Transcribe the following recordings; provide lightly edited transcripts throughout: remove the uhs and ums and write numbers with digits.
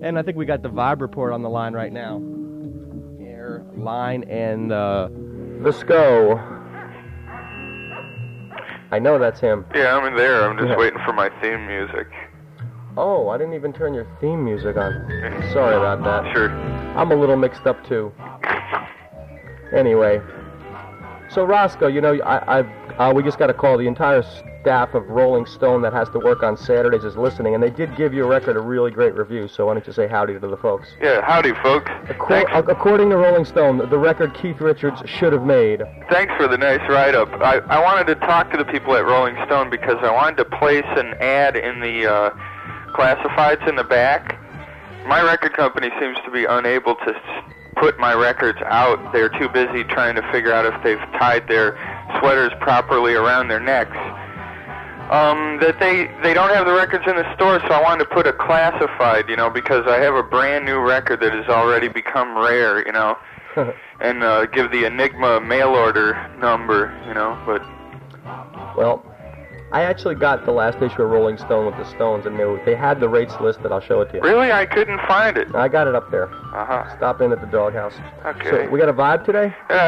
And I think we got the Vibe Report on the line right now. Air, line, and the SCO. I know that's him. Yeah, I'm in there. I'm just waiting for my theme music. Oh, I didn't even turn your theme music on. Sorry about that. Sure. I'm a little mixed up, too. Anyway. So, Roscoe, you know, we just got to call the entire staff of Rolling Stone that has to work on Saturdays is listening, and they did give your record a really great review, so why don't you say howdy to the folks? Yeah, howdy, folks. According to Rolling Stone, the record Keith Richards should have made. Thanks for the nice write-up. I wanted to talk to the people at Rolling Stone because I wanted to place an ad in the classifieds in the back. My record company seems to be unable to put my records out. They're too busy trying to figure out if they've tied their sweaters properly around their necks. That they don't have the records in the store, so I wanted to put a classified, you know, because I have a brand new record that has already become rare, you know, and give the Enigma mail order number, you know, but... Well, I actually got the last issue of Rolling Stone with the Stones, and they had the rates listed. I'll show it to you. Really? I couldn't find it. I got it up there. Uh-huh. Stop in at the doghouse. Okay. So, we got a vibe today?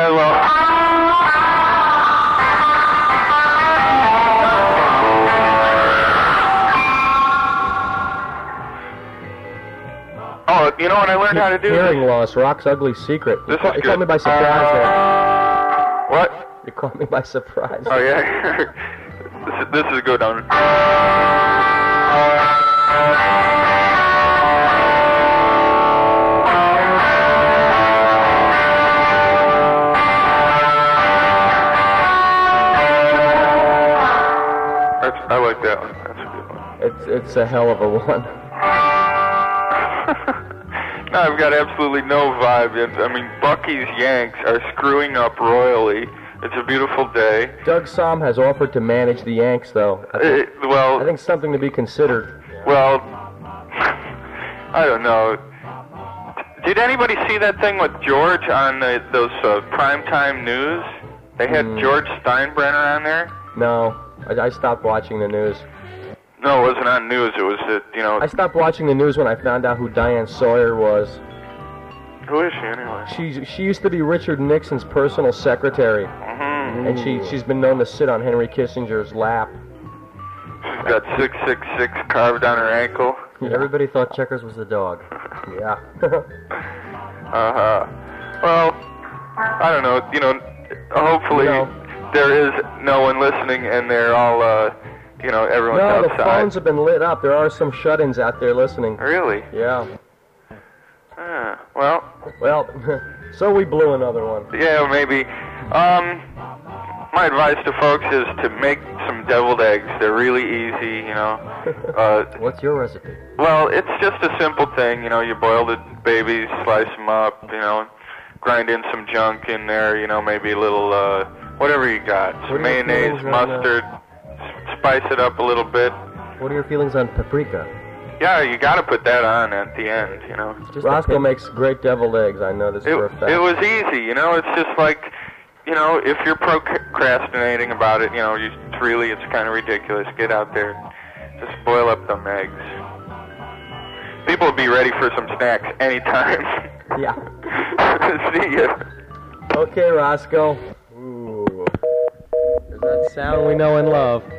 Oh, you know what I learned how to do? Hearing loss, Rock's ugly secret. You caught me by surprise there. What? You caught me by surprise. Oh, yeah. This is good on. I like that one. That's a good one. It's a hell of a one. No, I've got absolutely no vibe. I mean, Bucky's Yanks are screwing up royally. It's a beautiful day. Doug Somm has offered to manage the Yanks, though. I think something to be considered. Well, I don't know. Did anybody see that thing with George on those primetime news? They had George Steinbrenner on there? No, I stopped watching the news. No, it wasn't on news. It was, you know... I stopped watching the news when I found out who Diane Sawyer was. Who is she, anyway? She used to be Richard Nixon's personal secretary. Mm-hmm. And she's been known to sit on Henry Kissinger's lap. She's got 666 carved on her ankle. Yeah. Everybody thought Checkers was the dog. Yeah. Uh-huh. Well, I don't know. You know, hopefully there is no one listening and they're all... you know, everyone's outside. No, the phones have been lit up. There are some shut-ins out there listening. Really? Yeah. Well, so we blew another one. Yeah, maybe. My advice to folks is to make some deviled eggs. They're really easy, you know. What's your recipe? Well, it's just a simple thing. You know, you boil the babies, slice them up, you know, grind in some junk in there, you know, maybe a little, whatever you got. Some mayonnaise, mustard. Spice it up a little bit. What are your feelings on paprika? Yeah, you got to put that on at the end, you know. Roscoe makes great deviled eggs, I know this for a fact. It was easy, you know. It's just like, you know, if you're procrastinating about it, you know, it's kind of ridiculous. Get out there, just boil up them eggs. People will be ready for some snacks anytime. Yeah. See ya. Okay, Roscoe. Ooh. There's that sound we know and love.